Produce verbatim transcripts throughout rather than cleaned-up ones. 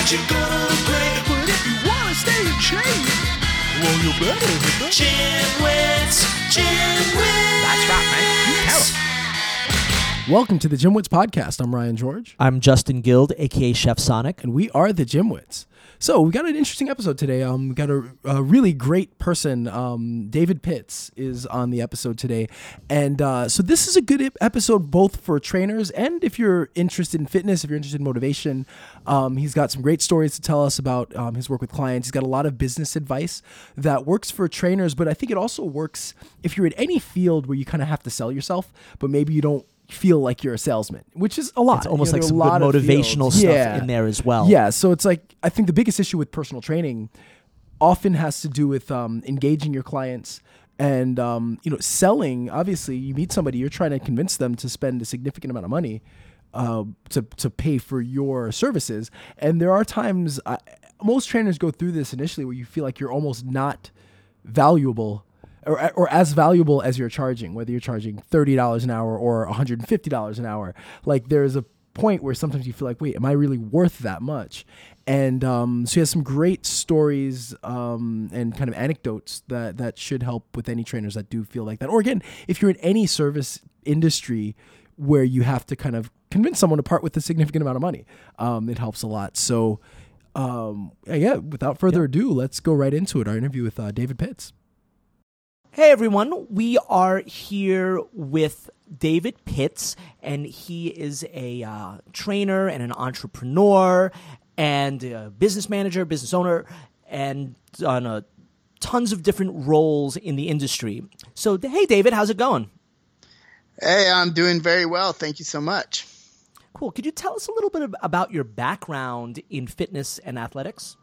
that you're gonna look great. But if you wanna stay in shape, well, you better hit the Gymwits, Gymwits. That's right, man. You tell 'em. Welcome to the Gymwits podcast. I'm Ryan George. I'm Justin Guild, aka Chef Sonic. And we are the Gymwits. So we got an interesting episode today. Um, we got a, a really great person. Um, David Pitts is on the episode today. And uh, so this is a good episode both for trainers and if you're interested in fitness, if you're interested in motivation. Um, he's got some great stories to tell us about um, his work with clients. He's got a lot of business advice that works for trainers, but I think it also works if you're in any field where you kind of have to sell yourself, but maybe you don't feel like you're a salesman, which is a lot. It's almost you know, like some good motivational fields. stuff yeah. in there as well. Yeah, so it's like, I think the biggest issue with personal training often has to do with um, engaging your clients and, um, you know, selling. Obviously, you meet somebody, you're trying to convince them to spend a significant amount of money uh, to, to pay for your services. And there are times, I, most trainers go through this initially where you feel like you're almost not valuable Or, or as valuable as you're charging, whether you're charging thirty dollars an hour or one hundred fifty dollars an hour. Like there's a point where sometimes you feel like, wait, am I really worth that much? And um, so he has some great stories um, and kind of anecdotes that, that should help with any trainers that do feel like that. Or again, if you're in any service industry where you have to kind of convince someone to part with a significant amount of money, um, it helps a lot. So um, yeah, without further Yep. ado, let's go right into it. Our interview with uh, David Pitts. Hey everyone, we are here with David Pitts, and he is a uh, trainer and an entrepreneur and a business manager, business owner, and on a, tons of different roles in the industry. So, hey David, how's it going? Hey, I'm doing very well. Thank you so much. Cool. Could you tell us a little bit about your background in fitness and athletics?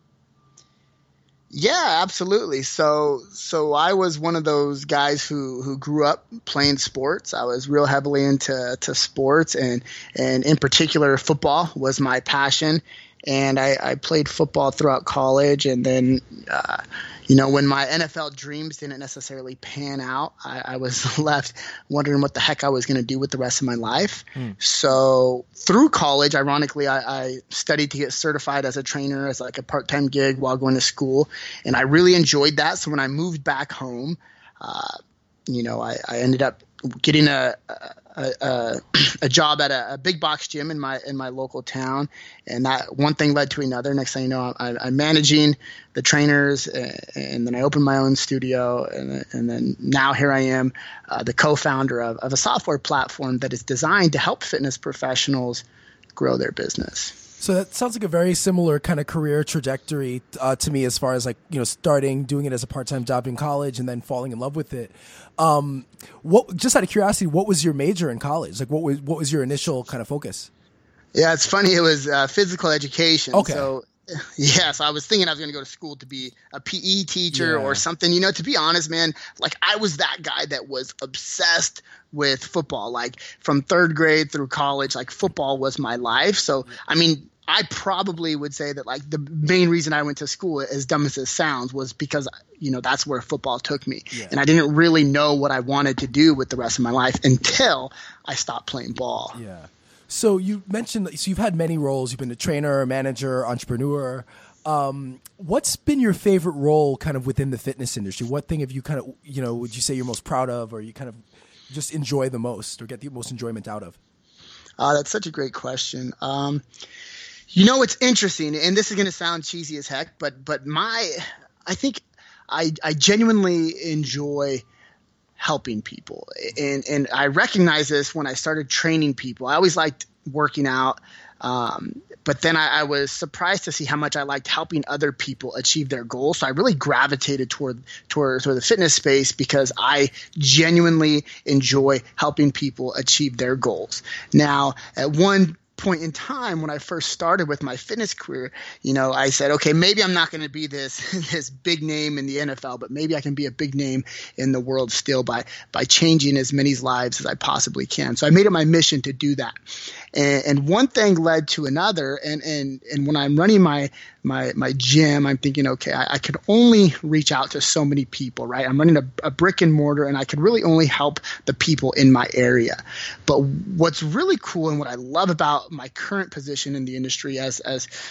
Yeah, absolutely. So, so I was one of those guys who, who grew up playing sports. I was real heavily into to sports, and, and in particular, football was my passion. And I, I played football throughout college, and then, uh, you know, when my N F L dreams didn't necessarily pan out, I, I was left wondering what the heck I was going to do with the rest of my life. Mm. So through college, ironically, I, I studied to get certified as a trainer as like a part-time gig while going to school, and I really enjoyed that. So when I moved back home, uh, you know, I, I ended up getting a a, a, a job at a, a big box gym in my in my local town, and that one thing led to another. Next thing you know, I'm, I'm managing the trainers, and, and then I opened my own studio, and, and then now here I am, uh, the co-founder of, of a software platform that is designed to help fitness professionals grow their business. So that sounds like a very similar kind of career trajectory uh, to me, as far as like, you know, starting, doing it as a part-time job in college and then falling in love with it. Um, what, just out of curiosity, what was your major in college? Like what was, what was your initial kind of focus? Yeah, it's funny. It was uh, physical education. Okay. So yeah, so I was thinking I was going to go to school to be a P E teacher yeah. or something. You know, to be honest, man, like I was that guy that was obsessed with football. Like from third grade through college, like football was my life. So, I mean, I probably would say that like the main reason I went to school, as dumb as it sounds, was because, you know, that's where football took me. Yeah. And I didn't really know what I wanted to do with the rest of my life until I stopped playing ball. Yeah. So you mentioned, so you've had many roles. You've been a trainer, manager, entrepreneur. Um, what's been your favorite role kind of within the fitness industry? What thing have you kind of, you know, would you say you're most proud of, or you kind of just enjoy the most or get the most enjoyment out of? Uh, that's such a great question. Um, you know, it's interesting, and this is going to sound cheesy as heck, but but my, I think I I genuinely enjoy helping people, and and I recognize this when I started training people. I always liked working out, um, but then I, I was surprised to see how much I liked helping other people achieve their goals. So I really gravitated toward toward, toward the fitness space because I genuinely enjoy helping people achieve their goals. Now, at one point in time when I first started with my fitness career, you know, I said, okay, maybe I'm not going to be this this big name in the N F L, but maybe I can be a big name in the world still by by changing as many lives as I possibly can. So I made it my mission to do that. And, and one thing led to another. And and and when I'm running my my my gym, I'm thinking, okay, I, I could only reach out to so many people, right? I'm running a, a brick and mortar, and I could really only help the people in my area. But what's really cool and what I love about my current position in the industry as as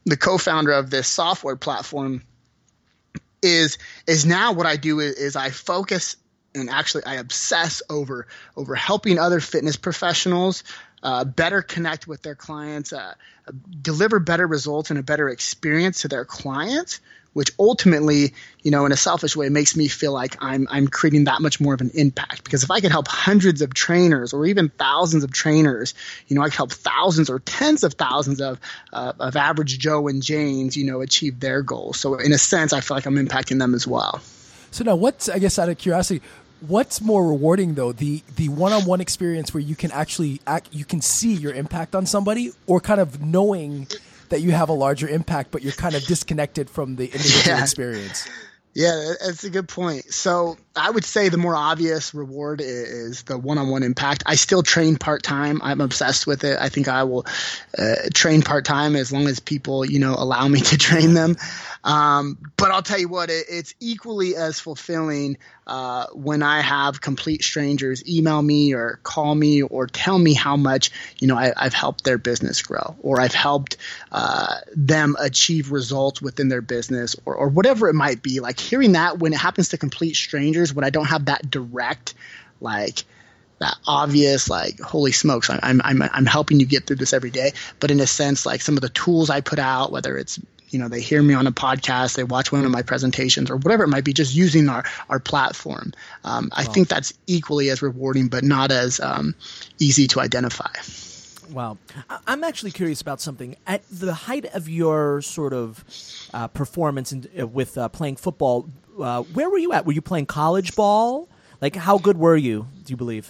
the co-founder of this software platform, is is now what I do is, is I focus and actually I obsess over over helping other fitness professionals uh, better connect with their clients, uh, deliver better results and a better experience to their clients, which ultimately, you know, in a selfish way, makes me feel like I'm I'm creating that much more of an impact. Because if I could help hundreds of trainers or even thousands of trainers, you know, I could help thousands or tens of thousands of uh, of average Joe and Janes, you know, achieve their goals. So in a sense, I feel like I'm impacting them as well. So now, what's, I guess, out of curiosity, what's more rewarding though, the the one-on-one experience where you can actually act, you can see your impact on somebody, or kind of knowing that you have a larger impact, but you're kind of disconnected from the individual yeah. experience? Yeah, that's a good point. So I would say the more obvious reward is the one-on-one impact. I still train part-time. I'm obsessed with it. I think I will uh, train part-time as long as people, you know, allow me to train them. Um, but I'll tell you what, it, it's equally as fulfilling uh, when I have complete strangers email me or call me or tell me how much, you know, I, I've helped their business grow, or I've helped uh, them achieve results within their business, or, or whatever it might be. Like hearing that when it happens to complete strangers, when I don't have that direct, like that obvious, like, holy smokes, I'm, I'm, I'm helping you get through this every day. But in a sense, like some of the tools I put out, whether it's, you know, they hear me on a podcast, they watch one of my presentations or whatever it might be, just using our, our platform. Um, I wow. think that's equally as rewarding, but not as um, easy to identify. Wow. I'm actually curious about something. At the height of your sort of uh, performance in, uh, with uh, playing football, uh, where were you at? Were you playing college ball? Like, how good were you, do you believe?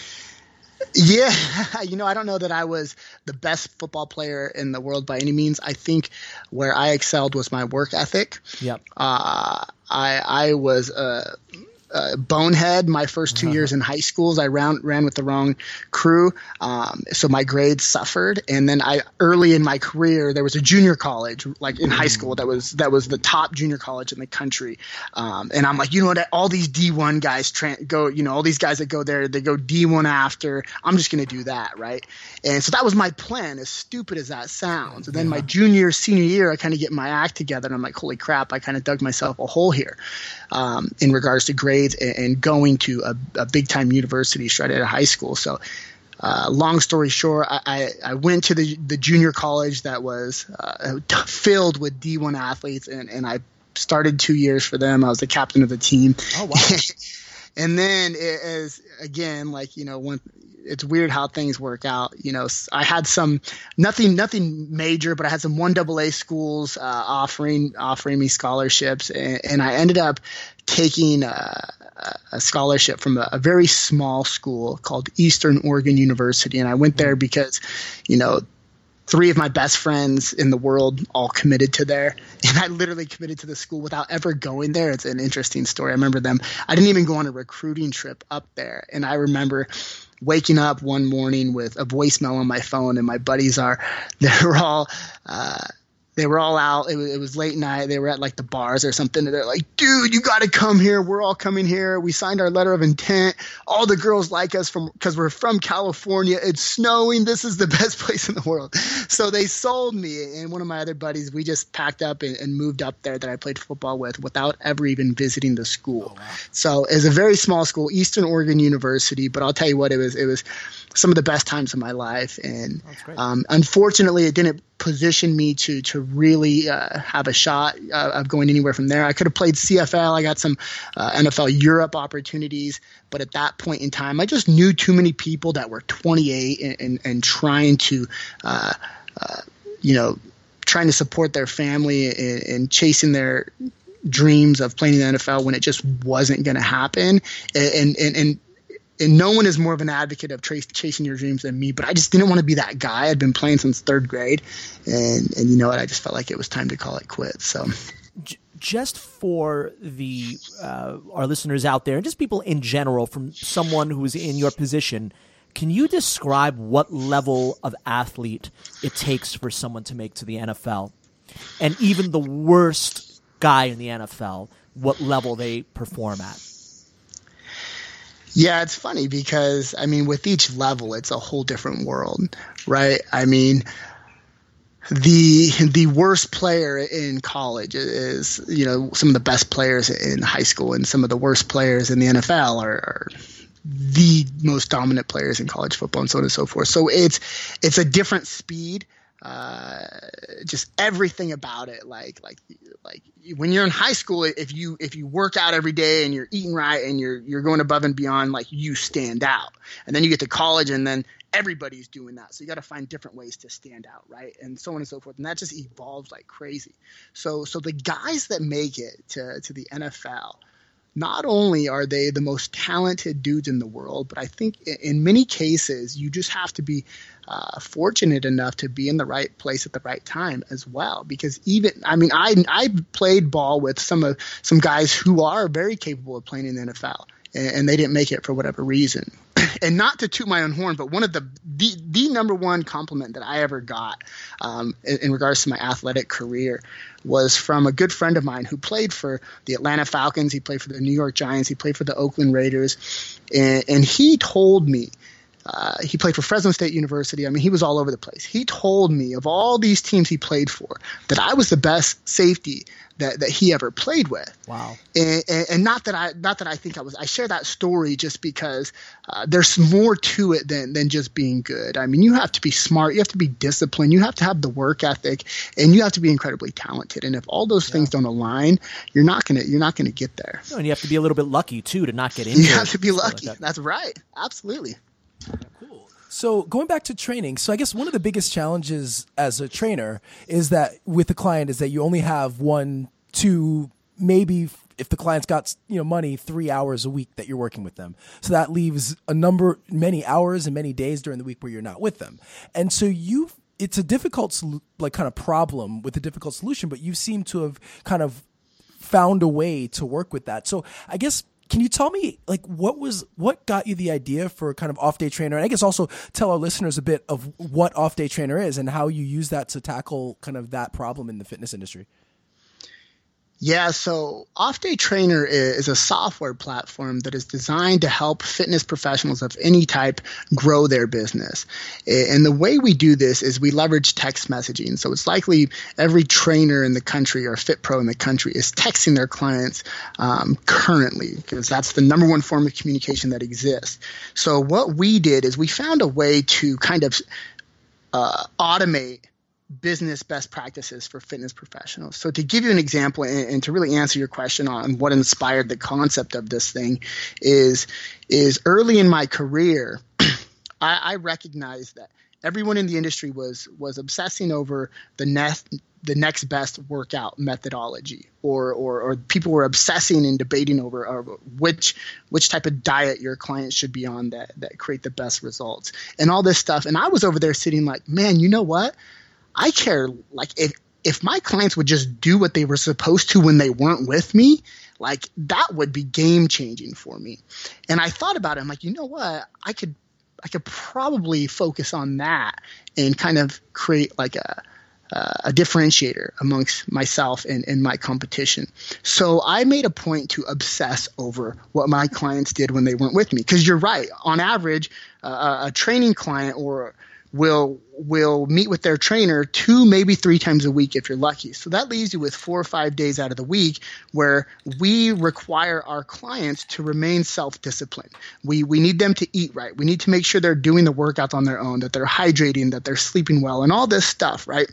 Yeah, you know, I don't know that I was the best football player in the world by any means. I think where I excelled was my work ethic. Yep. Uh, I I was a, a bonehead my first two uh-huh. years in high schools. I ran ran with the wrong crew, um, so my grades suffered. And then I early in my career, there was a junior college, like in high school, that was that was the top junior college in the country. Um, and I'm like, you know what? All these D one guys tra- go, you know, all these guys that go there, they go D one after. I'm just going to do that, right? And so that was my plan, as stupid as that sounds. And then yeah. my junior, senior year, I kind of get my act together, and I'm like, holy crap, I kind of dug myself a hole here um, in regards to grades and, and going to a, a big-time university straight out of high school. So uh, long story short, I, I, I went to the, the junior college that was uh, filled with D one athletes, and, and I started two years for them. I was the captain of the team. Oh, wow. And then it is, again, like, you know, when – it's weird how things work out. You know, I had some nothing, nothing major, but I had some one double A schools uh, offering offering me scholarships, and, and I ended up taking a, a scholarship from a, a very small school called Eastern Oregon University, and I went there because, you know, three of my best friends in the world all committed to there, and I literally committed to the school without ever going there. It's an interesting story. I remember them. I didn't even go on a recruiting trip up there, and I remember waking up one morning with a voicemail on my phone, and my buddies are, they were all, uh, they were all out. It was, it was late night. They were at like the bars or something. And they're like, dude, you got to come here. We're all coming here. We signed our letter of intent. All the girls like us from, cause we're from California. It's snowing. This is the best place in the world. So they sold me, and one of my other buddies, we just packed up and, and moved up there that I played football with without ever even visiting the school. Oh, wow. So it's a very small school, Eastern Oregon University, but I'll tell you what, it was, it was some of the best times of my life. And um, unfortunately it didn't position me to to really uh, have a shot uh, of going anywhere from there. I could have played C F L. I got some uh, N F L Europe opportunities, but at that point in time, I just knew too many people that were twenty-eight and, and, and trying to, uh, uh, you know, trying to support their family and, and chasing their dreams of playing in the N F L when it just wasn't going to happen. And, and, and, And no one is more of an advocate of trace, chasing your dreams than me, but I just didn't want to be that guy. I'd been playing since third grade, and, and you know what? I just felt like it was time to call it quits. So, just for the uh, our listeners out there, and just people in general, from someone who's in your position, can you describe what level of athlete it takes for someone to make to the N F L? And even the worst guy in the N F L, what level they perform at? Yeah, it's funny because, I mean, with each level, it's a whole different world, right? I mean, the the worst player in college is, you know, some of the best players in high school, and some of the worst players in the N F L are, are the most dominant players in college football, and so on and so forth. So it's it's a different speed. Uh, just everything about it, like like like when you're in high school, if you if you work out every day and you're eating right and you're you're going above and beyond, like you stand out. And then you get to college, and then everybody's doing that. So you got to find different ways to stand out, right? And so on and so forth. And that just evolves like crazy. So so the guys that make it to to the N F L, not only are they the most talented dudes in the world, but I think in many cases you just have to be uh, fortunate enough to be in the right place at the right time as well. Because even, I mean, I I played ball with some of some guys who are very capable of playing in the N F L, and, and they didn't make it for whatever reason. And not to toot my own horn, but one of the the, the number one compliment that I ever got um, in, in regards to my athletic career was from a good friend of mine who played for the Atlanta Falcons. He played for the New York Giants. He played for the Oakland Raiders. And, and he told me, uh, he played for Fresno State University. I mean, he was all over the place. He told me of all these teams he played for that I was the best safety that, that he ever played with. Wow. And, and, and not that I not that I think I was – I share that story just because uh, there's more to it than than just being good. I mean, you have to be smart. You have to be disciplined. You have to have the work ethic, and you have to be incredibly talented. And if all those yeah. things don't align, you're not gonna you're not gonna get there. No, and you have to be a little bit lucky too to not get injured. You have to be lucky. Like that. That's right. Absolutely. Cool. So going back to training, so I guess one of the biggest challenges as a trainer is that with the client is that you only have one, two, maybe if the client's got, you know, money, three hours a week that you're working with them. So that leaves a number, many hours and many days during the week where you're not with them. And so you, it's a difficult, like kind of problem with a difficult solution, but you seem to have kind of found a way to work with that. So I guess, can you tell me, like, what was what got you the idea for kind of off-day trainer? And I guess also tell our listeners a bit of what off-day trainer is and how you use that to tackle kind of that problem in the fitness industry. Yeah, so Off-Day Trainer is a software platform that is designed to help fitness professionals of any type grow their business. And the way we do this is we leverage text messaging. So it's likely every trainer in the country or fit pro in the country is texting their clients um, currently, because that's the number one form of communication that exists. So what we did is we found a way to kind of uh, automate business best practices for fitness professionals. So to give you an example and, and to really answer your question on what inspired the concept of this thing is, is early in my career, I, I recognized that everyone in the industry was was obsessing over the next the next best workout methodology, or or, or people were obsessing and debating over, over which which type of diet your clients should be on that that create the best results and all this stuff. And I was over there sitting like, man, you know what? I care, like, if if my clients would just do what they were supposed to when they weren't with me, like, that would be game changing for me. And I thought about it. I'm like, you know what? I could I could probably focus on that and kind of create like a uh, a differentiator amongst myself and, and my competition. So I made a point to obsess over what my clients did when they weren't with me. Because you're right. On average, uh, a training client or will will meet with their trainer two, maybe three times a week if you're lucky. So that leaves you with four or five days out of the week where we require our clients to remain self-disciplined. We we need them to eat right. We need to make sure they're doing the workouts on their own, that they're hydrating, that they're sleeping well, and all this stuff, right?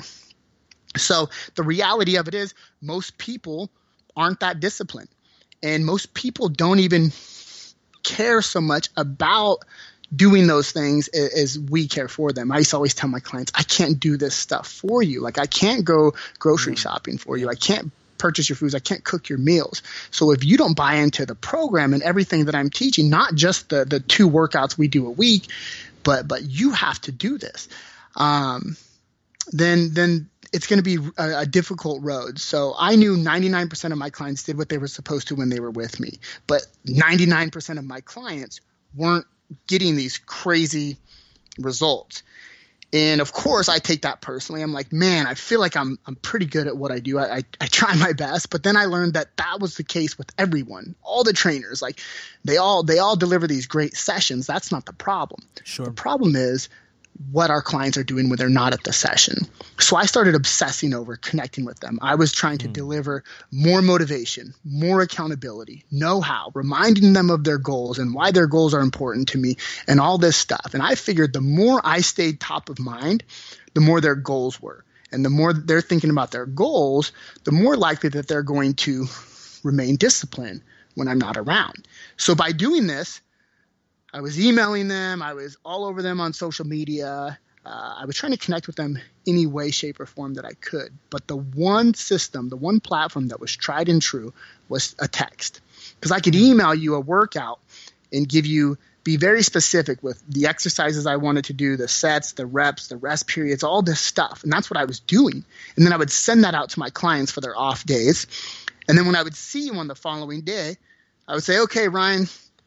So the reality of it is most people aren't that disciplined. And most people don't even care so much about doing those things as we care for them. I used to always tell my clients, I can't do this stuff for you. Like, I can't go grocery shopping for you. I can't purchase your foods. I can't cook your meals. So if you don't buy into the program and everything that I'm teaching, not just the the two workouts we do a week, but but you have to do this, um, then then it's going to be a, a difficult road. So I knew ninety-nine percent of my clients did what they were supposed to when they were with me, but ninety-nine percent of my clients weren't getting these crazy results. And of course I take that personally. I'm like, man, I feel like I'm I'm pretty good at what I do. I, I, I try my best, but then I learned that that was the case with everyone. All the trainers, like they all they all deliver these great sessions. That's not the problem. Sure. The problem is what our clients are doing when they're not at the session. So I started obsessing over connecting with them. I was trying to mm. deliver more motivation, more accountability, know-how, reminding them of their goals and why their goals are important to me and all this stuff. And I figured the more I stayed top of mind, the more their goals were. And the more they're thinking about their goals, the more likely that they're going to remain disciplined when I'm not around. So by doing this, I was emailing them. I was all over them on social media. Uh, I was trying to connect with them any way, shape, or form that I could. But the one system, the one platform that was tried and true was a text. Because I could email you a workout and give you, be very specific with the exercises I wanted to do, the sets, the reps, the rest periods, all this stuff. And that's what I was doing. And then I would send that out to my clients for their off days. And then when I would see you on the following day, I would say, okay, Ryan,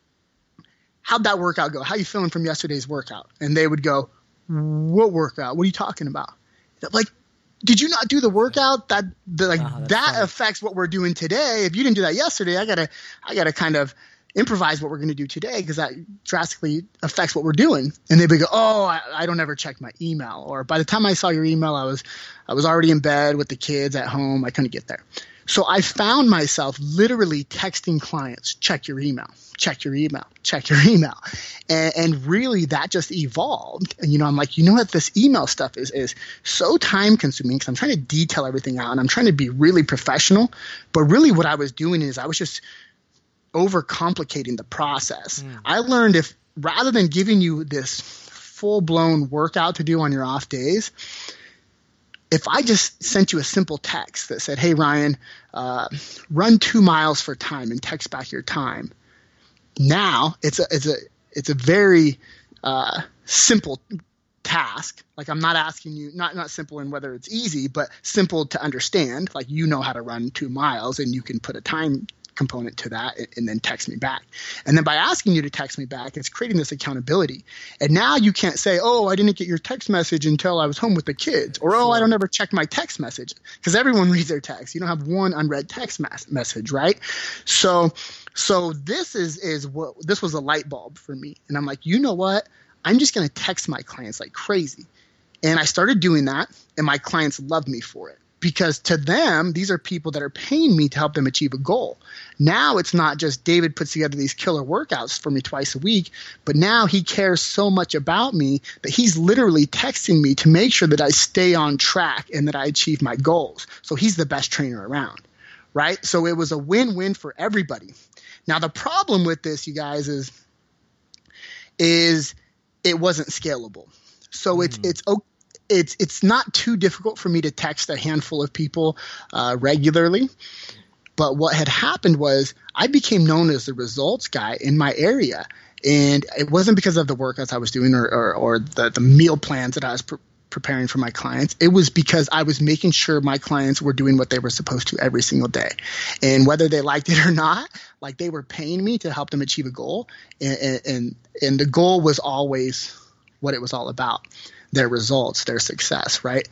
how'd that workout go? How you feeling from yesterday's workout? And they would go, what workout? What are you talking about? Like, did you not do the workout? That the, like oh, that funny. affects what we're doing today. If you didn't do that yesterday, I gotta I gotta kind of improvise what we're going to do today because that drastically affects what we're doing. And they would go, oh, I, I don't ever check my email. Or by the time I saw your email, I was I was already in bed with the kids at home. I couldn't get there. So I found myself literally texting clients, check your email, check your email, check your email. And, and really that just evolved. And, you know, I'm like, you know what, this email stuff is, is so time consuming because I'm trying to detail everything out and I'm trying to be really professional. But really what I was doing is I was just overcomplicating the process. Mm. I learned if rather than giving you this full blown workout to do on your off days, if I just sent you a simple text that said, hey, Ryan, uh, run two miles for time and text back your time. Now it's a, it's a, it's a very uh, simple task. Like I'm not asking you, not, not simple in whether it's easy, but simple to understand. Like you know how to run two miles and you can put a time component to that and then text me back. And then by asking you to text me back, it's creating this accountability. And now you can't say, oh, I didn't get your text message until I was home with the kids. Or, oh, I don't ever check my text message. Because everyone reads their text. You don't have one unread text mas- message, right? So so this is is what this was a light bulb for me. And I'm like, you know what? I'm just going to text my clients like crazy. And I started doing that, and my clients loved me for it. Because to them, these are people that are paying me to help them achieve a goal. Now it's not just David puts together these killer workouts for me twice a week, but now he cares so much about me that he's literally texting me to make sure that I stay on track and that I achieve my goals. So he's the best trainer around, right? So it was a win-win for everybody. Now the problem with this, you guys, is, is it wasn't scalable. So mm. it's it's okay. It's it's not too difficult for me to text a handful of people uh, regularly. But what had happened was I became known as the results guy in my area. And it wasn't because of the workouts I was doing or, or, or the, the meal plans that I was pre- preparing for my clients. It was because I was making sure my clients were doing what they were supposed to every single day. And whether they liked it or not, like they were paying me to help them achieve a goal. And, and, and the goal was always what it was all about. Their results, their success, right?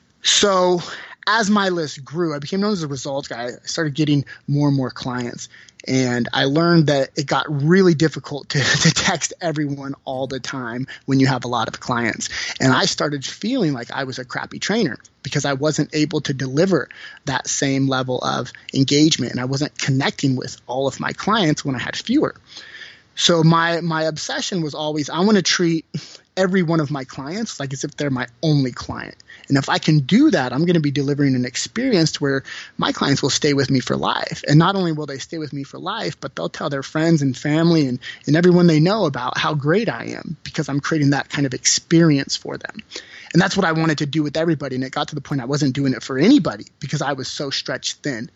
So as my list grew, I became known as a results guy. I started getting more and more clients. And I learned that it got really difficult to, to text everyone all the time when you have a lot of clients. And I started feeling like I was a crappy trainer because I wasn't able to deliver that same level of engagement. And I wasn't connecting with all of my clients when I had fewer. So my my obsession was always, I want to treat every one of my clients like as if they're my only client. And if I can do that, I'm going to be delivering an experience to where my clients will stay with me for life. And not only will they stay with me for life, but they'll tell their friends and family and, and everyone they know about how great I am because I'm creating that kind of experience for them. And that's what I wanted to do with everybody. And it got to the point I wasn't doing it for anybody because I was so stretched thin.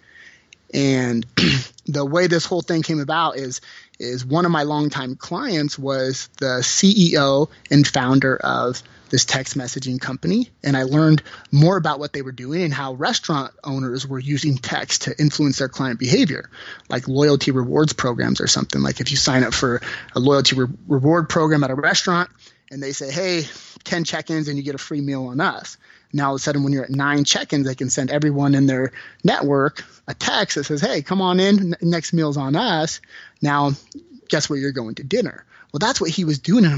And the way this whole thing came about is is one of my longtime clients was the C E O and founder of this text messaging company. And I learned more about what they were doing and how restaurant owners were using text to influence their client behavior, like loyalty rewards programs or something. Like if you sign up for a loyalty re- reward program at a restaurant and they say, hey, ten check-ins and you get a free meal on us. Now, all of a sudden, when you're at nine check-ins, they can send everyone in their network a text that says, hey, come on in. Next meal's on us. Now, guess where you're going to dinner? Well, that's what he was doing. And I'm like,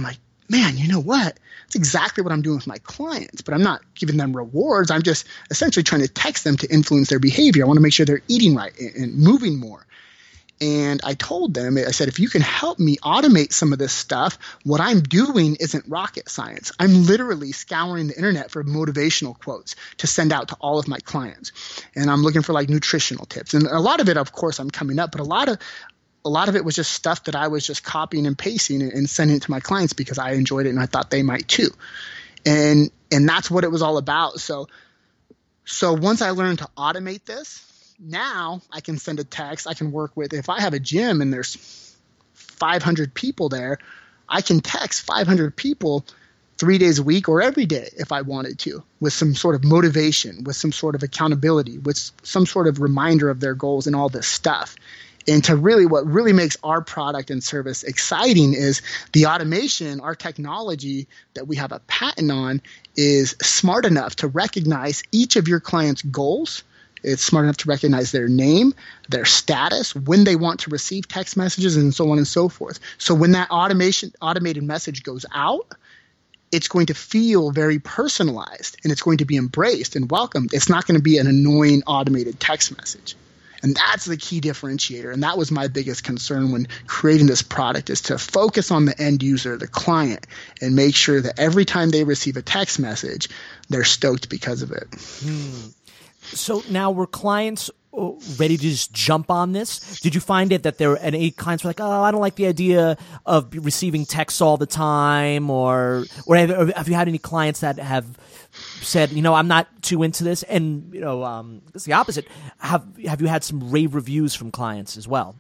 man, you know what? It's exactly what I'm doing with my clients, but I'm not giving them rewards. I'm just essentially trying to text them to influence their behavior. I want to make sure they're eating right and, and moving more. And I told them, I said, if you can help me automate some of this stuff, what I'm doing isn't rocket science. I'm literally scouring the internet for motivational quotes to send out to all of my clients. And I'm looking for like nutritional tips. And a lot of it, of course, I'm coming up, but a lot of a lot of it was just stuff that I was just copying and pasting and, and sending it to my clients because I enjoyed it and I thought they might too. And and that's what it was all about. So so once I learned to automate this, now I can send a text. I can work with, if I have a gym and there's five hundred people there, I can text five hundred people three days a week or every day if I wanted to, with some sort of motivation, with some sort of accountability, with some sort of reminder of their goals and all this stuff. And to really, what really makes our product and service exciting is the automation, our technology that we have a patent on is smart enough to recognize each of your clients' goals. It's smart enough to recognize their name, their status, when they want to receive text messages, and so on and so forth. So when that automation automated message goes out, it's going to feel very personalized, and it's going to be embraced and welcomed. It's not going to be an annoying automated text message. And that's the key differentiator. And that was my biggest concern when creating this product, is to focus on the end user, the client, and make sure that every time they receive a text message, they're stoked because of it. Hmm. So now were clients ready to just jump on this? Did you find it that there were any clients were like, oh, I don't like the idea of receiving texts all the time, or or have, have you had any clients that have said, you know, I'm not too into this? And you know, um, it's the opposite. Have have you had some rave reviews from clients as well?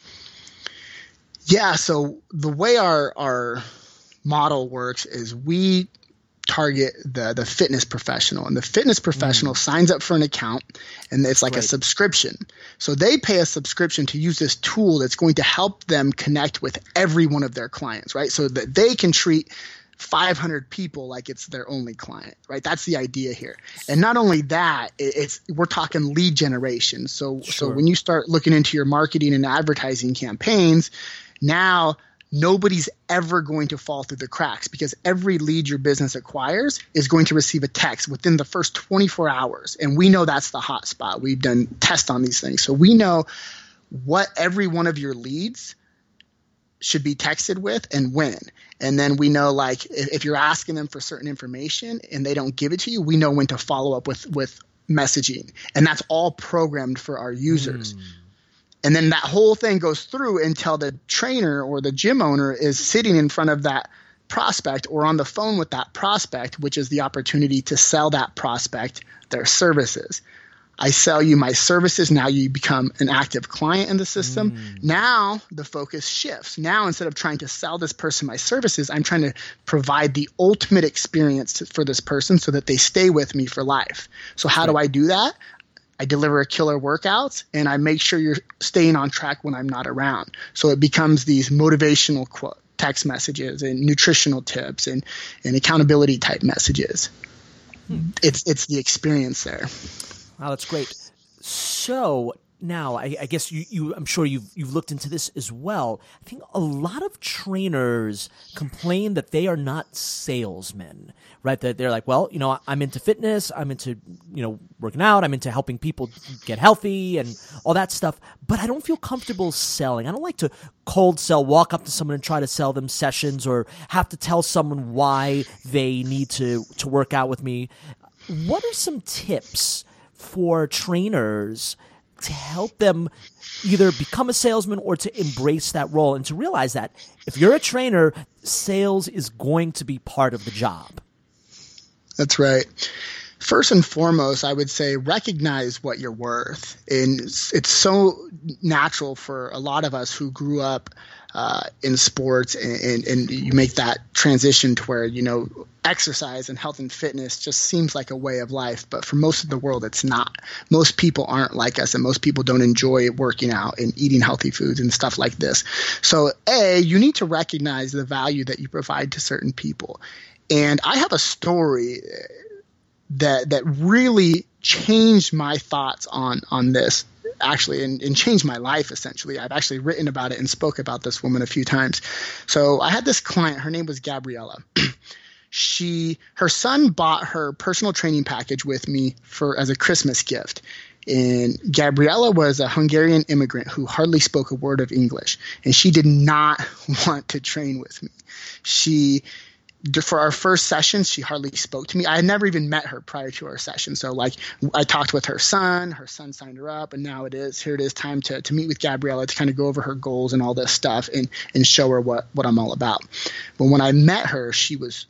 Yeah. So the way our our model works is we target the the fitness professional, and the fitness professional mm. signs up for an account, and it's like right. a subscription. So they pay a subscription to use this tool that's going to help them connect with every one of their clients, right? So that they can treat five hundred people like it's their only client, right? That's the idea here. And not only that, it's we're talking lead generation. So sure. so when you start looking into your marketing and advertising campaigns, now nobody's ever going to fall through the cracks, because every lead your business acquires is going to receive a text within the first twenty-four hours. And we know that's the hot spot. We've done tests on these things. So we know what every one of your leads should be texted with and when. And then we know, like, if, if you're asking them for certain information and they don't give it to you, we know when to follow up with, with messaging. And that's all programmed for our users. Mm. And then that whole thing goes through until the trainer or the gym owner is sitting in front of that prospect or on the phone with that prospect, which is the opportunity to sell that prospect their services. I sell you my services. Now you become an active client in the system. Mm. Now the focus shifts. Now, instead of trying to sell this person my services, I'm trying to provide the ultimate experience to, for this person so that they stay with me for life. So how do I do that? I deliver a killer workouts, and I make sure you're staying on track when I'm not around. So it becomes these motivational quote, text messages and nutritional tips and, and accountability type messages. Hmm. It's it's the experience there. Wow, that's great. So now, I, I guess you, you, I'm sure you've you've looked into this as well. I think a lot of trainers complain that they are not salesmen, right? That they're like, well, you know, I'm into fitness, I'm into, you know, working out, I'm into helping people get healthy and all that stuff, but I don't feel comfortable selling. I don't like to cold sell, walk up to someone and try to sell them sessions, or have to tell someone why they need to to work out with me. What are some tips for trainers to help them either become a salesman or to embrace that role, and to realize that if you're a trainer, sales is going to be part of the job? That's right. First and foremost, I would say recognize what you're worth. And it's, it's so natural for a lot of us who grew up uh, in sports, and, and, and you make that transition to where, you know, exercise and health and fitness just seems like a way of life. But for most of the world, it's not. Most people aren't like us, and most people don't enjoy working out and eating healthy foods and stuff like this. So, A, you need to recognize the value that you provide to certain people. And I have a story that that really changed my thoughts on on this actually and, and changed my life, essentially. I've actually written about it and spoke about this woman a few times. So I had this client. Her name was Gabriella. She, her son bought her personal training package with me for as a Christmas gift. And Gabriella was a Hungarian immigrant who hardly spoke a word of English, and she did not want to train with me. She, for our first session, she hardly spoke to me. I had never even met her prior to our session. So like I talked with her son, her son signed her up, and now it is, here it is time to, to meet with Gabriella to kind of go over her goals and all this stuff and, and show her what, what I'm all about. But when I met her, she was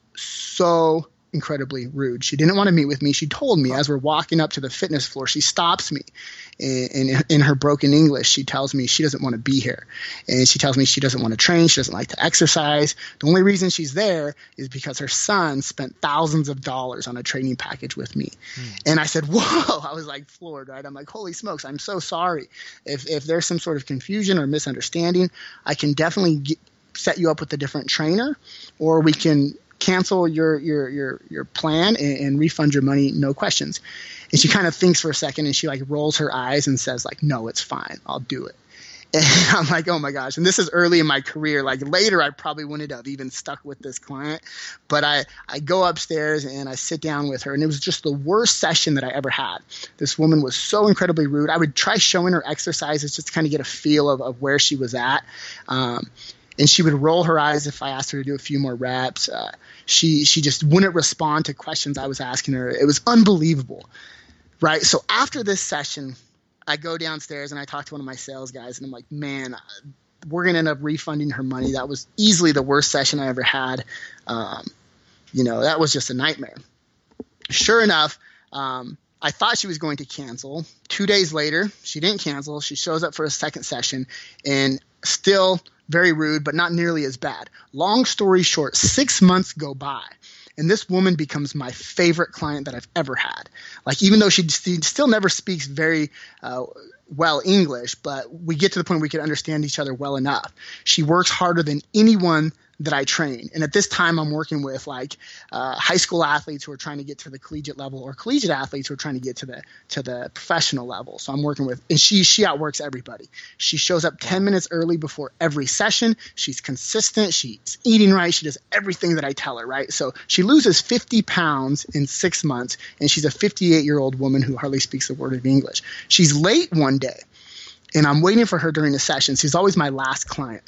so incredibly rude. She didn't want to meet with me. She told me as we're walking up to the fitness floor, she stops me and in, in her broken English, she tells me she doesn't want to be here. And she tells me she doesn't want to train. She doesn't like to exercise. The only reason she's there is because her son spent thousands of dollars on a training package with me. Mm. And I said, whoa, I was like floored, right? I'm like, holy smokes. I'm so sorry. If, if there's some sort of confusion or misunderstanding, I can definitely get, set you up with a different trainer, or we can cancel your your your your plan and, and refund your money, no questions. And she kind of thinks for a second and she like rolls her eyes and says like, no, it's fine, I'll do it. And I'm like, oh my gosh. And this is early in my career. Like later, I probably wouldn't have even stuck with this client. But I, I go upstairs and I sit down with her, and it was just the worst session that I ever had. This woman was so incredibly rude. I would try showing her exercises just to kind of get a feel of, of where she was at. Um, And she would roll her eyes if I asked her to do a few more reps. Uh, she she just wouldn't respond to questions I was asking her. It was unbelievable, right? So after this session, I go downstairs and I talk to one of my sales guys, and I'm like, man, we're going to end up refunding her money. That was easily the worst session I ever had. Um, you know, that was just a nightmare. Sure enough, um, I thought she was going to cancel. Two days later, she didn't cancel. She shows up for a second session, and still – very rude, but not nearly as bad. Long story short, six months go by, and this woman becomes my favorite client that I've ever had. Like, even though she, she still never speaks very uh, well English, but we get to the point where we can understand each other well enough. She works harder than anyone that I train. And at this time, I'm working with like uh, high school athletes who are trying to get to the collegiate level, or collegiate athletes who are trying to get to the to the professional level. So I'm working with, and she she outworks everybody. She shows up ten minutes early before every session. She's consistent. She's eating right. She does everything that I tell her, right? So she loses fifty pounds in six months, and she's a fifty-eight-year-old woman who hardly speaks a word of English. She's late one day, and I'm waiting for her during the session. She's always my last client.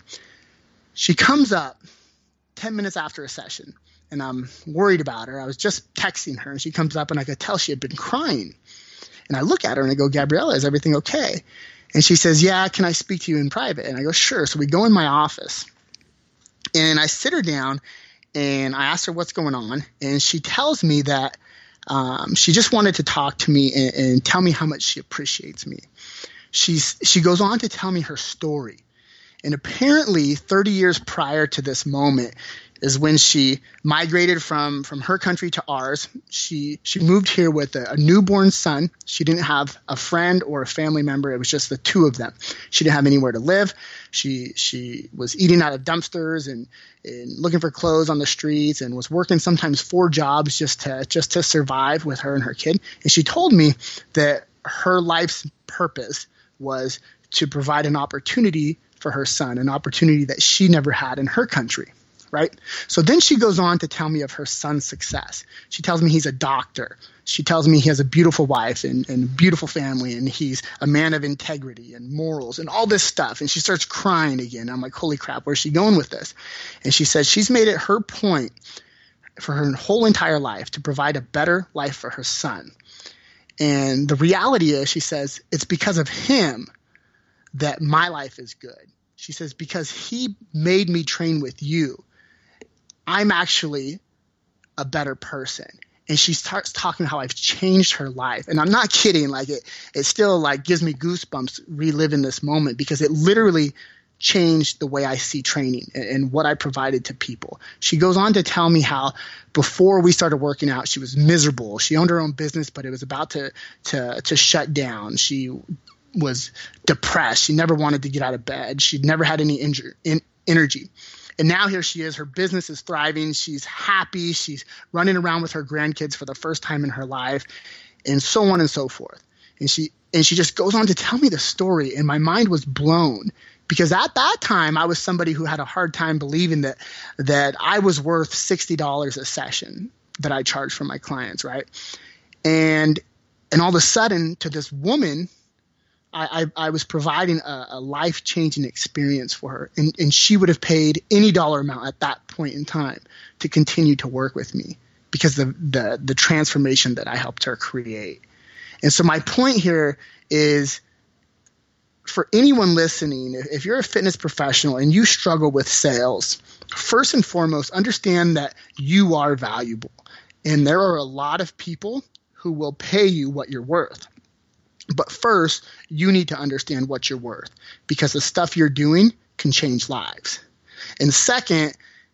She comes up ten minutes after a session, and I'm worried about her. I was just texting her, and she comes up, and I could tell she had been crying. And I look at her, and I go, Gabriella, is everything okay? And she says, yeah, can I speak to you in private? And I go, sure. So we go in my office, and I sit her down, and I ask her what's going on, and she tells me that um, she just wanted to talk to me and, and tell me how much she appreciates me. She's She goes on to tell me her story. And apparently thirty years prior to this moment is when she migrated from, from her country to ours. She she moved here with a, a newborn son. She didn't have a friend or a family member. It was just the two of them. She didn't have anywhere to live. She she was eating out of dumpsters and, and looking for clothes on the streets, and was working sometimes four jobs just to just to survive with her and her kid. And she told me that her life's purpose was to provide an opportunity for her son, an opportunity that she never had in her country, right? So then she goes on to tell me of her son's success. She tells me he's a doctor. She tells me he has a beautiful wife and, and a beautiful family, and he's a man of integrity and morals and all this stuff. And she starts crying again. I'm like, holy crap, where's she going with this? And she says she's made it her point for her whole entire life to provide a better life for her son. And the reality is, she says, it's because of him that my life is good. She says, because he made me train with you, I'm actually a better person. And she starts talking how I've changed her life. And I'm not kidding. Like it, it still like gives me goosebumps reliving this moment, because it literally changed the way I see training and, and what I provided to people. She goes on to tell me how before we started working out, she was miserable. She owned her own business, but it was about to, to, to shut down. She was depressed. She never wanted to get out of bed. She'd never had any injur- in, energy. And now here she is. Her business is thriving. She's happy. She's running around with her grandkids for the first time in her life, and so on and so forth. And she and she just goes on to tell me the story, and my mind was blown. Because at that time, I was somebody who had a hard time believing that that I was worth sixty dollars a session that I charged for my clients, right? And and all of a sudden, to this woman, I, I, I was providing a, a life-changing experience for her. And, and she would have paid any dollar amount at that point in time to continue to work with me because of the, the transformation that I helped her create. And so my point here is, for anyone listening, if you're a fitness professional and you struggle with sales, first and foremost, understand that you are valuable. And there are a lot of people who will pay you what you're worth. But first, you need to understand what you're worth, because the stuff you're doing can change lives. And second,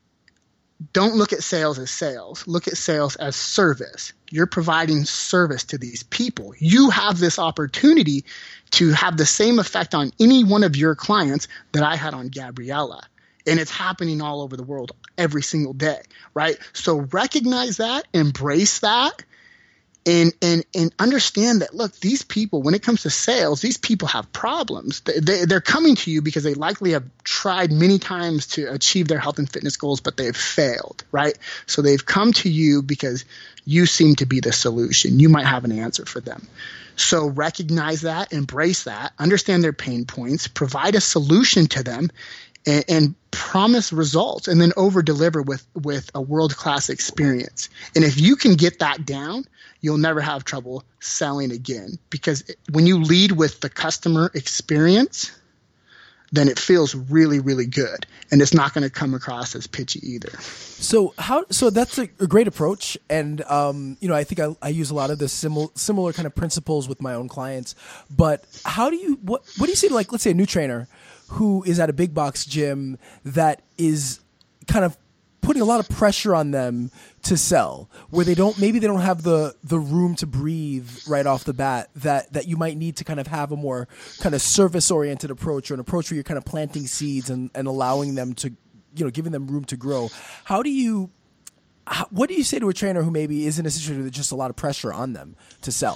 don't look at sales as sales. Look at sales as service. You're providing service to these people. You have this opportunity to have the same effect on any one of your clients that I had on Gabriella. And it's happening all over the world every single day, right? So recognize that, embrace that, and and and understand that, look, these people, when it comes to sales, these people have problems. They, they, they're coming to you because they likely have tried many times to achieve their health and fitness goals, but they've failed, right? So they've come to you because you seem to be the solution. You might have an answer for them. So recognize that, embrace that, understand their pain points, provide a solution to them, and, and promise results, and then over-deliver with, with a world-class experience. And if you can get that down, you'll never have trouble selling again. Because when you lead with the customer experience, then it feels really, really good. And it's not going to come across as pitchy either. So how? So that's a, a great approach, and um, you know, I think I, I use a lot of the similar similar kind of principles with my own clients. But how do you what what do you say to, like, let's say a new trainer who is at a big box gym that is kind of putting a lot of pressure on them to sell, where they don't, maybe they don't have the, the room to breathe right off the bat, that, that you might need to kind of have a more kind of service oriented approach, or an approach where you're kind of planting seeds and, and allowing them to, you know, giving them room to grow. How do you, how, what do you say to a trainer who maybe is in a situation with just a lot of pressure on them to sell?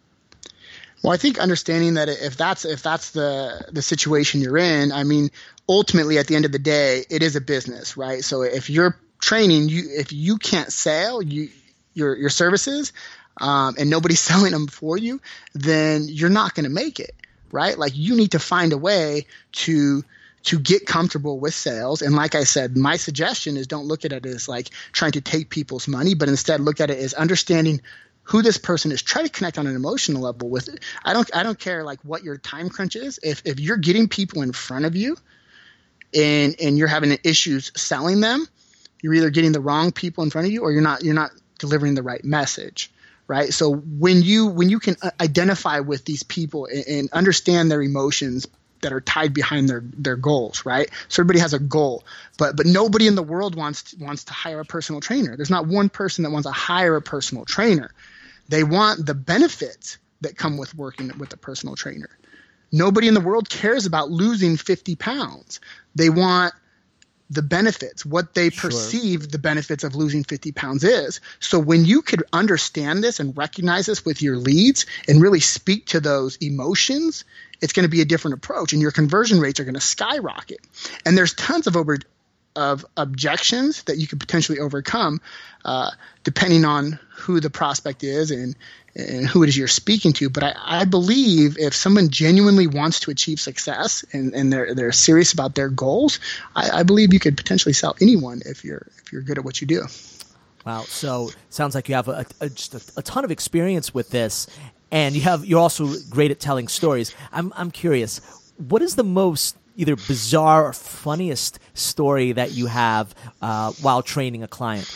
Well, I think understanding that if that's if that's the the situation you're in, I mean, ultimately at the end of the day, it is a business, right? So if you're training, you if you can't sell you your your services, um, and nobody's selling them for you, then you're not going to make it, right? Like, you need to find a way to to get comfortable with sales. And like I said, my suggestion is, don't look at it as like trying to take people's money, but instead look at it as understanding who this person is. Try to connect on an emotional level with it. I don't I don't care like what your time crunch is. If if you're getting people in front of you and and you're having issues selling them, you're either getting the wrong people in front of you, or you're not you're not delivering the right message, right? So when you when you can identify with these people and, and understand their emotions that are tied behind their their goals, right? So everybody has a goal, but but nobody in the world wants to, wants to hire a personal trainer. There's not one person that wants to hire a personal trainer. They want the benefits that come with working with a personal trainer. Nobody in the world cares about losing fifty pounds. They want the benefits, what they Sure. perceive the benefits of losing fifty pounds is. So when you could understand this and recognize this with your leads and really speak to those emotions, it's going to be a different approach, and your conversion rates are going to skyrocket. And there's tons of over of objections that you could potentially overcome, uh, depending on who the prospect is and, and who it is you're speaking to. But I, I believe if someone genuinely wants to achieve success and, and they're they're serious about their goals, I, I believe you could potentially sell anyone if you're if you're good at what you do. Wow. So sounds like you have a, a, just a, a ton of experience with this, and you have you're also great at telling stories. I'm I'm curious, what is the most either bizarre or funniest story that you have uh, while training a client?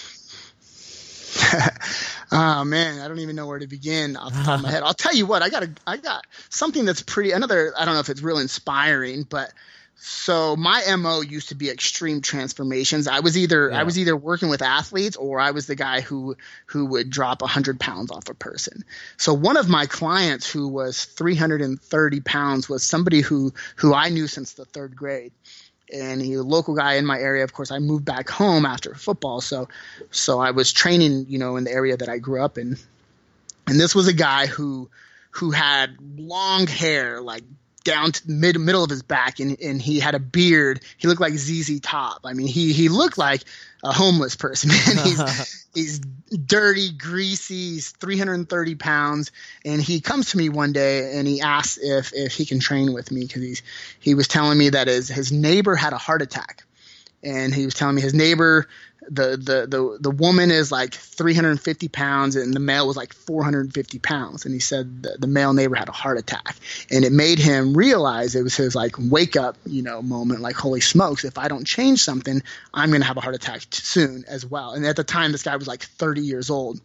Oh man, I don't even know where to begin off the top of my head. I'll tell you what, I got a, I got something that's pretty, another, I don't know if it's real inspiring, but so my M O used to be extreme transformations. I was either, yeah. I was either working with athletes, or I was the guy who, who would drop a hundred pounds off a person. So one of my clients who was three hundred thirty pounds was somebody who, who I knew since the third grade. And he was a local guy in my area. Of course, I moved back home after football. So, so I was training, you know, in the area that I grew up in. And this was a guy who, who had long hair, like down to the mid middle of his back, and, and he had a beard. He looked like Z Z Top. I mean, he he looked like a homeless person, man. He's he's dirty, greasy. He's three hundred thirty pounds, and he comes to me one day and he asks if if he can train with me because he's he was telling me that his his neighbor had a heart attack, and he was telling me his neighbor. The, the the the woman is like three hundred fifty pounds and the male was like four hundred fifty pounds. And he said the, the male neighbor had a heart attack, and it made him realize it was his like wake up, you know, moment. Like, holy smokes, if I don't change something, I'm going to have a heart attack t- soon as well. And at the time, this guy was like thirty years old.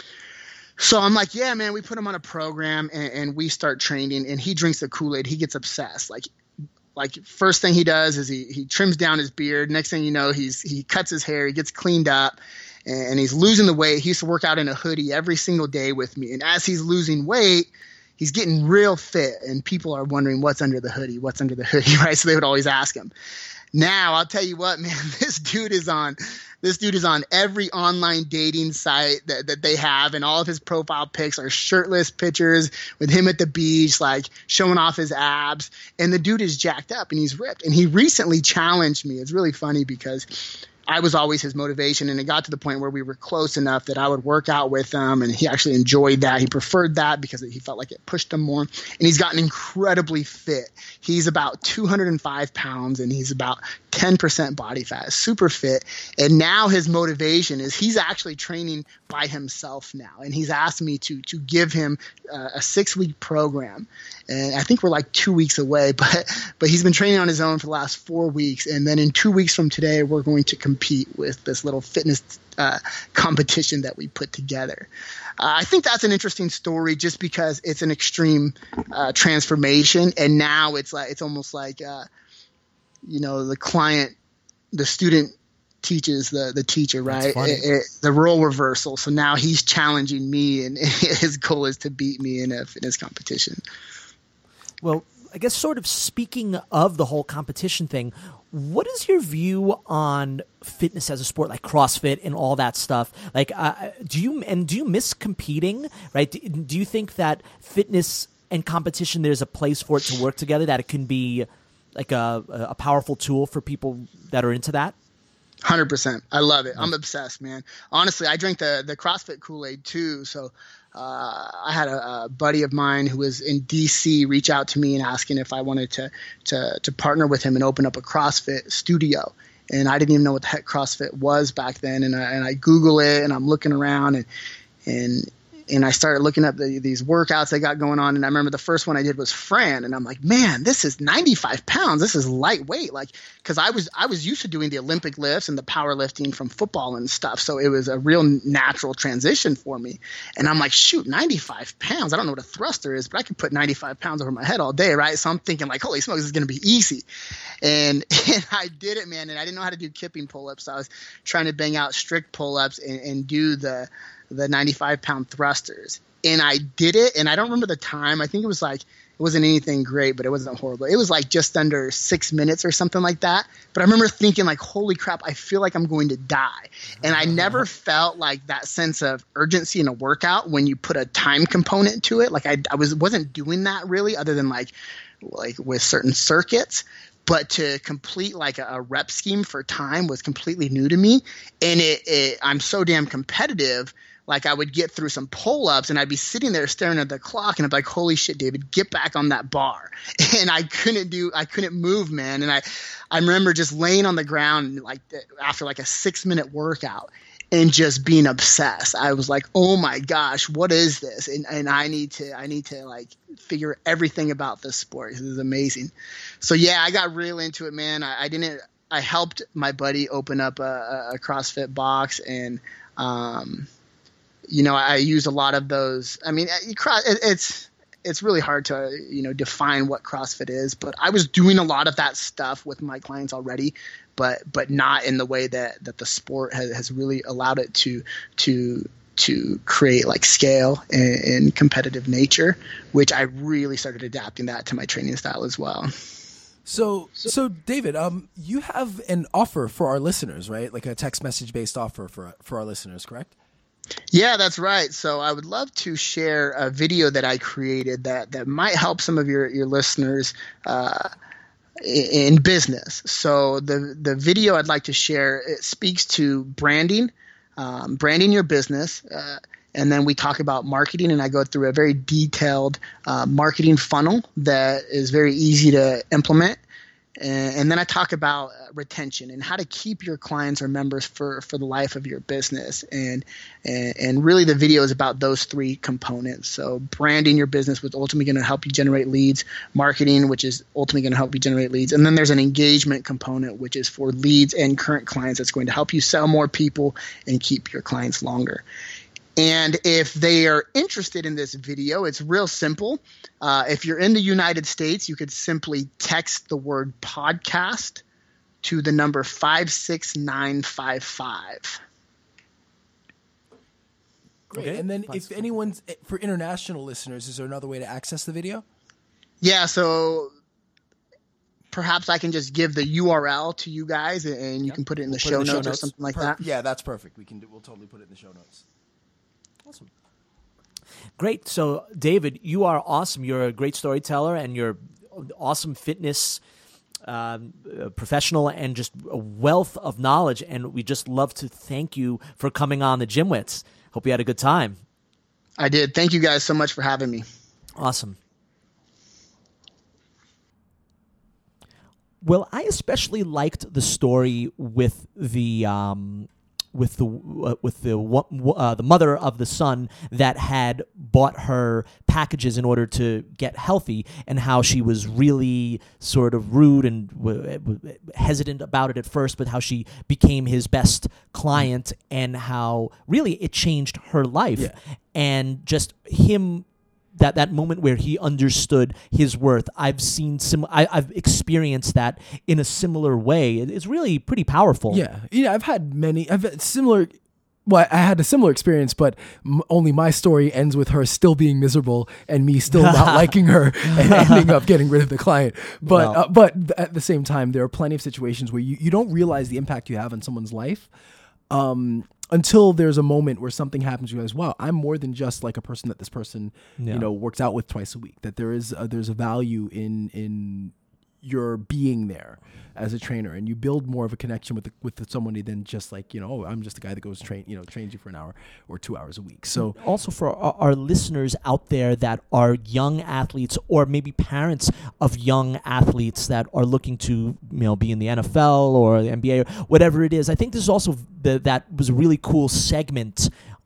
So I'm like, yeah, man, we put him on a program and, and we start training, and he drinks the Kool-Aid. He gets obsessed. Like, Like first thing he does is he he trims down his beard. Next thing you know, he's he cuts his hair. He gets cleaned up, and he's losing the weight. He used to work out in a hoodie every single day with me. And as he's losing weight, he's getting real fit. And people are wondering what's under the hoodie, what's under the hoodie, right? So they would always ask him. Now I'll tell you what, man, this dude is on this dude is on every online dating site that, that they have, and all of his profile pics are shirtless pictures with him at the beach, like showing off his abs. And the dude is jacked up and he's ripped. And he recently challenged me. It's really funny because I was always his motivation, and it got to the point where we were close enough that I would work out with him, and he actually enjoyed that. He preferred that because he felt like it pushed him more, and he's gotten incredibly fit. He's about two hundred five pounds, and he's about ten percent body fat, super fit. And now his motivation is he's actually training by himself now, and he's asked me to to give him uh, a six-week program. And I think we're like two weeks away, but but he's been training on his own for the last four weeks. And then in two weeks from today, we're going to compete with this little fitness uh, competition that we put together. Uh, I think that's an interesting story just because it's an extreme uh, transformation. And now it's like it's almost like, uh, you know, the client, the student teaches the the teacher, right? It, it, the role reversal. So now he's challenging me, and his goal is to beat me in a fitness competition. Well, I guess sort of speaking of the whole competition thing, what is your view on fitness as a sport, like CrossFit and all that stuff? Like, uh, do you and do you miss competing? Right? Do, do you think that fitness and competition, there's a place for it to work together, that it can be like a, a powerful tool for people that are into that? one hundred percent. I love it. I'm obsessed, man. Honestly, I drink the the CrossFit Kool-Aid too. So uh, I had a, a buddy of mine who was in D C reach out to me and asking if I wanted to to to partner with him and open up a CrossFit studio. And I didn't even know what the heck CrossFit was back then. And I, and I Google it, and I'm looking around, and and and I started looking up the, these workouts they got going on. And I remember the first one I did was Fran, and I'm like, man, this is ninety-five pounds. This is lightweight. Like, cause I was, I was used to doing the Olympic lifts and the powerlifting from football and stuff. So it was a real natural transition for me. And I'm like, shoot, ninety-five pounds. I don't know what a thruster is, but I could put ninety-five pounds over my head all day. Right. So I'm thinking like, holy smokes, this is going to be easy. And, and I did it, man. And I didn't know how to do kipping pull-ups. So I was trying to bang out strict pull-ups and, and do the, the ninety-five pound thrusters. And I did it, and I don't remember the time. I think it was like, it wasn't anything great, but it wasn't horrible. It was like just under six minutes or something like that. But I remember thinking like, holy crap, I feel like I'm going to die. And I never felt like that sense of urgency in a workout when you put a time component to it. Like I, I was, wasn't doing that really, other than like, like with certain circuits. But to complete like a, a rep scheme for time was completely new to me. And it, it I'm so damn competitive. Like I would get through some pull-ups and I'd be sitting there staring at the clock, and I'd be like, holy shit, David, get back on that bar. And I couldn't do, I couldn't move, man. And I, I remember just laying on the ground like after like a six minute workout and just being obsessed. I was like, oh my gosh, what is this? And and I need to, I need to like figure everything about this sport. This is amazing. So yeah, I got real into it, man. I, I didn't, I helped my buddy open up a, a CrossFit box, and, um, you know, I use a lot of those. I mean, it's it's really hard to, you know, define what CrossFit is, but I was doing a lot of that stuff with my clients already, but but not in the way that, that the sport has, has really allowed it to to to create like scale and, and competitive nature, which I really started adapting that to my training style as well. So, so David, um, you have an offer for our listeners, right? Like a text message based offer for for our listeners, correct? Yeah, that's right. So I would love to share a video that I created that, that might help some of your, your listeners uh, in business. So the, the video I'd like to share, it speaks to branding, um, branding your business. Uh, and then we talk about marketing, and I go through a very detailed uh, marketing funnel that is very easy to implement. And then I talk about retention and how to keep your clients or members for, for the life of your business. And, and and really the video is about those three components. So branding your business, which ultimately going to help you generate leads, marketing, which is ultimately going to help you generate leads. And then there's an engagement component, which is for leads and current clients. That's going to help you sell more people and keep your clients longer. And if they are interested in this video, it's real simple. Uh, if you're in the United States, you could simply text the word podcast to the number five six nine five five. Great. Okay. And then if anyone's, for international listeners, is there another way to access the video? Yeah, so perhaps I can just give the U R L to you guys, and you yep. can put it in the, we'll show, in the notes show notes or something like per- that. Yeah, that's perfect. We can do, we'll totally put it in the show notes. Awesome. Great. So, David, you are awesome. You're a great storyteller, and you're awesome fitness um, professional, and just a wealth of knowledge. And we just love to thank you for coming on the Gymwits. Hope you had a good time. I did. Thank you guys so much for having me. Awesome. Well, I especially liked the story with the um, with the uh, with the uh, the mother of the son that had bought her packages in order to get healthy, and how she was really sort of rude and w- w- hesitant about it at first, but how she became his best client, and how really it changed her life. Yeah. And just him. That that moment where he understood his worth, I've seen sim. I, I've experienced that in a similar way. It, it's really pretty powerful. Yeah, yeah. I've had many. I've had similar. Well, I had a similar experience, but m- only my story ends with her still being miserable and me still not liking her and ending up getting rid of the client. But well, uh, but th- at the same time, there are plenty of situations where you, you don't realize the impact you have on someone's life. Um, Until there's a moment where something happens, you realize, wow, I'm more than just like a person that this person, yeah. you know, works out with twice a week. That there is a, there's a value in in your being there as a trainer, and you build more of a connection with the, with somebody than just like, you know, oh, I'm just a guy that goes train, you know, trains you for an hour or two hours a week. So also for our, our listeners out there that are young athletes, or maybe parents of young athletes that are looking to, you know, be in the N F L or the N B A or whatever it is, I think this is also the, that was a really cool segment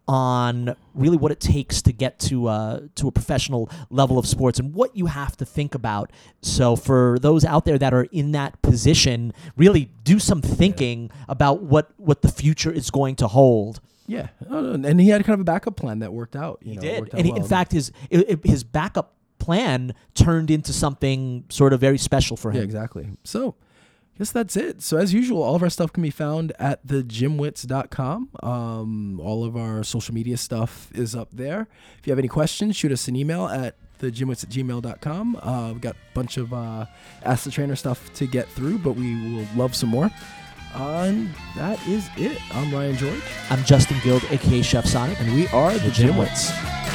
on really what it takes to get to uh, to a professional level of sports and what you have to think about. So for those out there that are in that position, really do some thinking about what, what the future is going to hold. Yeah, and he had kind of a backup plan that worked out. You he know, did, worked out and he, well. in fact, his his backup plan turned into something sort of very special for him. Yeah, exactly. So I guess that's it. So as usual, all of our stuff can be found at the gymwits dot com. Um, all of our social media stuff is up there. If you have any questions, shoot us an email at the gymwits at gmail dot com. Uh, we've got a bunch of uh, Ask the Trainer stuff to get through, but we will love some more. Uh, and that is it. I'm Ryan George. I'm Justin Guild, a k a. Chef Sonic. And we are the, the Gymwits. Gymwits.